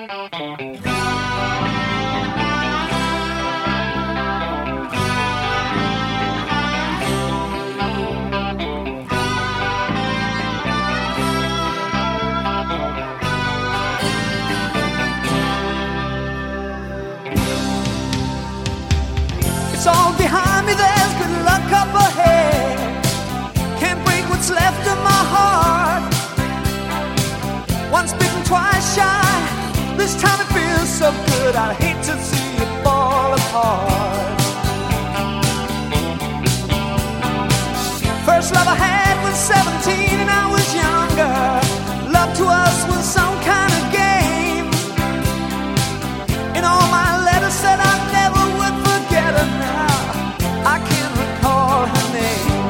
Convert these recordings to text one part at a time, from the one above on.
It's all behind me, there's good luck up ahead. Can't break what's left of my heart. Once bitten, twice shy. This time it feels so good, I hate to see it fall apart. First love I had was 17 and I was younger. Love to us was some kind of game. In all my letters said I never would forget her. Now I can't recall her name.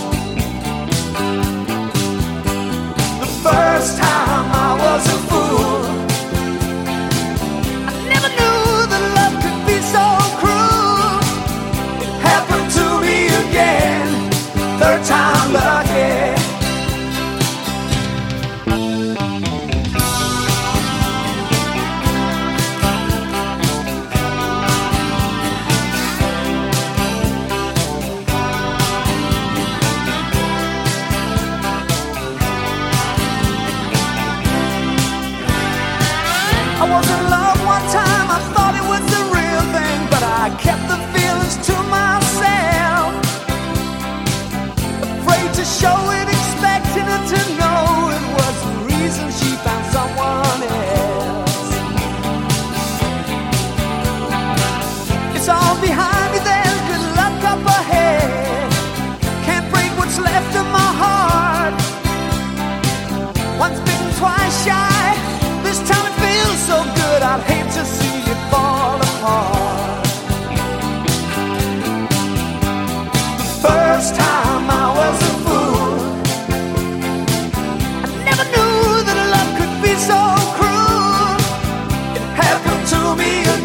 The first time I was a fool. I never knew that love could be so cruel. It happened to me again. Third time lucky. I was in love one time, I thought it was the real thing, but I kept the feelings to myself. Afraid to show it, expecting her to know it was the reason she found someone else. It's all behind me, there's good luck up ahead. Can't break what's left of my heart. Once bitten, twice shy. This time it feels so good, I'd hate to see it fall apart. The first time I was a fool. I never knew that love could be so cruel. It happened to me